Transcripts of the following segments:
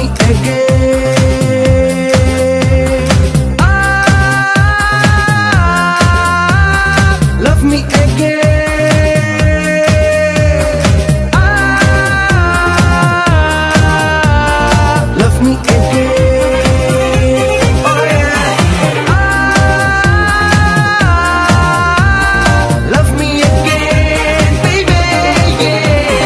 me again. Love me again. Love me again. Oh yeah. Love me again, baby. Yeah.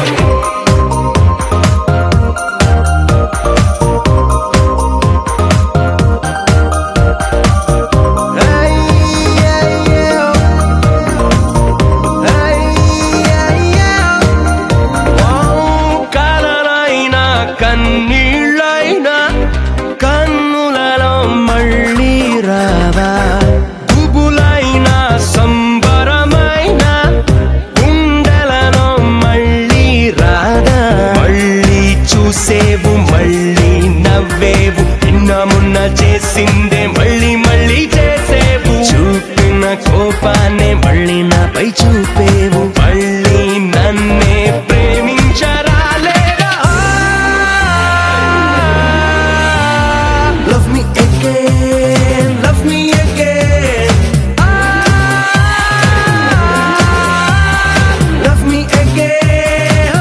Hey, yeah, yeah. Hey, yeah, yeah. Oh, కలలైనా కన్నీళ్ళైనా కన్నులలో మళ్ళీ రావా, గుబులైనా సంబరమైనా గుండెలలో మళ్ళీ రాదా. మళ్ళీ చూసేవు మళ్ళీ నవ్వేవు, నిన్న మొన్న చేసిందే మళ్ళీ మళ్ళీ చేసేవు. చూపిన కోపాన్నే మళ్ళీ నాపై చూపేవు, మళ్ళీ నన్నే ప్రేమించరాలేదా. Love me again, love me again. Love me again.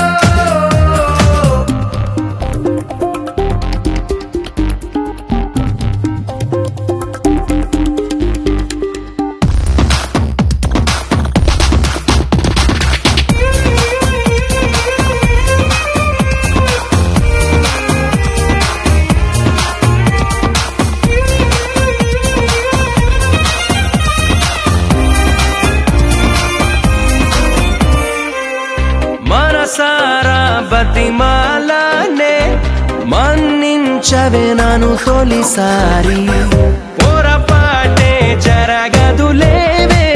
మనసారా బతిమాలనే మన్నించవే నన్ను తొలిసారి. పొరపాటే జరగదులేవే,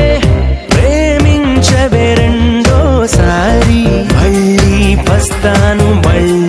ప్రేమించవే రెండోసారి. మళ్ళీ వస్తాను మళ్ళీ